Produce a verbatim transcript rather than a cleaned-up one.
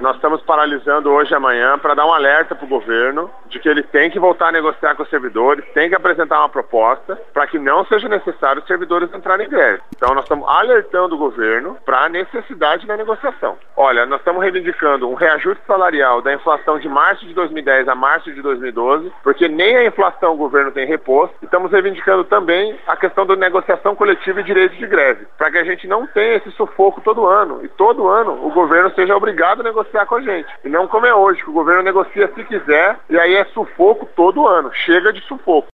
Nós estamos paralisando hoje e amanhã para dar um alerta para o governo de que ele tem que voltar a negociar com os servidores, tem que apresentar uma proposta para que não seja necessário os servidores entrarem em greve. Então nós estamos alertando o governo para a necessidade da negociação. Olha, nós estamos reivindicando um reajuste salarial da inflação de março de dois mil e dez a março de dois mil e doze, porque nem a inflação o governo tem reposto. E estamos reivindicando também a questão da negociação coletiva e direito de greve, para que a gente não tenha esse sufoco todo ano. E todo ano o governo seja obrigado a negociar com a gente. E não como é hoje, que o governo negocia se quiser, e aí é sufoco todo ano. Chega de sufoco.